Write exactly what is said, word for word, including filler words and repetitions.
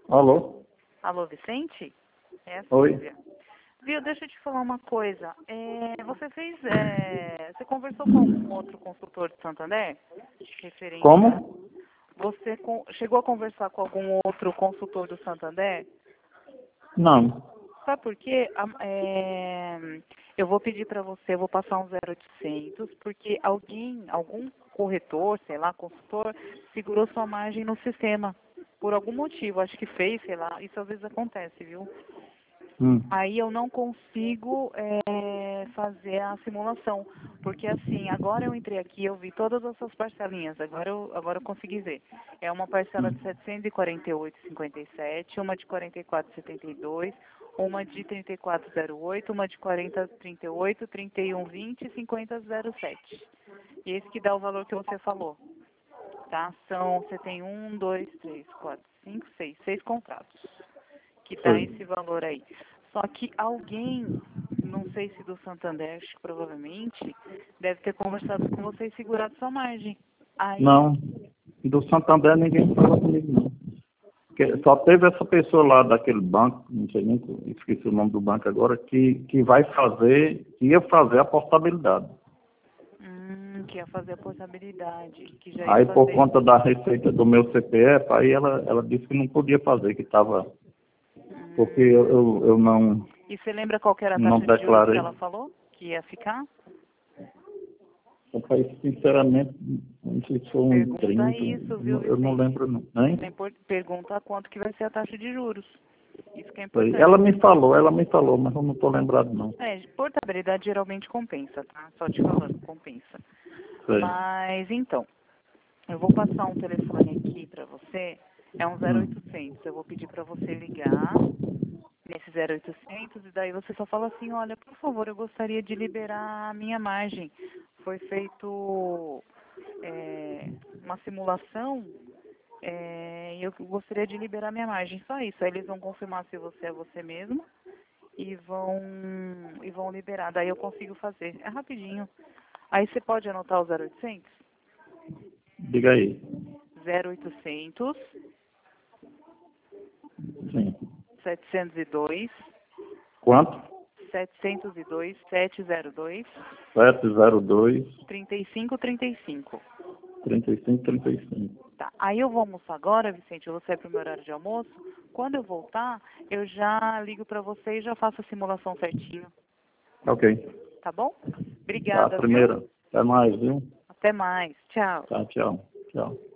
Alô? Alô, Vicente? É a Oi. Silvia. Viu, deixa eu te falar uma coisa. É, você fez, é, você conversou com algum outro consultor de Santander? Referente a... Como? Você com- chegou a conversar com algum outro consultor do Santander? Não. Sabe por quê? A- é, eu vou pedir para você, eu vou passar um zero oitocentos, porque alguém, algum corretor, sei lá, consultor, segurou sua margem no sistema. Por algum motivo, acho que fez, sei lá, isso às vezes acontece, viu? Hum. Aí eu não consigo é, fazer a simulação, porque assim, agora eu entrei aqui, eu vi todas essas parcelinhas, agora eu, agora eu consegui ver. É uma parcela de setecentos e quarenta e oito reais e cinquenta e sete centavos, uma de quarenta e quatro reais e setenta e dois centavos, uma de trinta e quatro reais e oito centavos, uma de quarenta reais e trinta e oito centavos, trinta e um reais e vinte centavos e cinquenta reais e zero sete centavos. E esse que dá o valor que você falou, tá? São, você tem um, dois, três, quatro, cinco, seis, seis contratos que dá Foi. esse valor aí. Só que alguém, não sei se do Santander, acho que provavelmente, deve ter conversado com você e segurado sua margem. Aí, Não. Do Santander ninguém fala comigo, não. Porque só teve essa pessoa lá daquele banco, não sei nem, esqueci o nome do banco agora, que, que vai fazer, que ia fazer a portabilidade. hum, que ia fazer a portabilidade, que já ia Aí por fazer. conta da receita do meu C P F, aí ela, ela disse que não podia fazer, que estava. Porque eu, Hum, eu, eu não, e você lembra qual que era a não taxa de juros que declarei. ela falou que ia ficar? Rapaz, sinceramente, não sei se foi um Pergunta trinta, isso, eu viu, não, eu não Vicente? lembro não. Hein? Você impor- pergunta quanto que vai ser a taxa de juros. Isso que é Foi. importante. Ela me falou, ela me falou, mas eu não estou lembrado não. É, portabilidade geralmente compensa, tá? Só te falando, compensa. Foi. Mas, então, eu vou passar um telefone aqui para você, é um zero Hum. oitocentos. Eu vou pedir para você ligar nesse zero oitocentos e daí você só fala assim, olha, por favor, eu gostaria de liberar a minha margem. Foi feito é, uma simulação é, e eu gostaria de liberar minha margem. Só isso. Aí eles vão confirmar se você é você mesmo e vão, e vão liberar. Daí eu consigo fazer. É rapidinho. Aí você pode anotar o zero oitocentos? Diga aí. zero oitocentos, Sim. setecentos e dois, Quanto? setecentos e dois, setecentos e dois, sete zero dois, trinta e cinco, trinta e cinco. trinta e cinco, trinta e cinco. Tá. Aí eu vou almoçar agora, Vicente, eu vou sair pro meu horário de almoço. Quando eu voltar, eu já ligo para você e já faço a simulação certinho. Ok. Tá bom? Tá, Obrigada, viu? primeira. Até mais, viu? Até mais. Tchau. Tá, tchau. Tchau.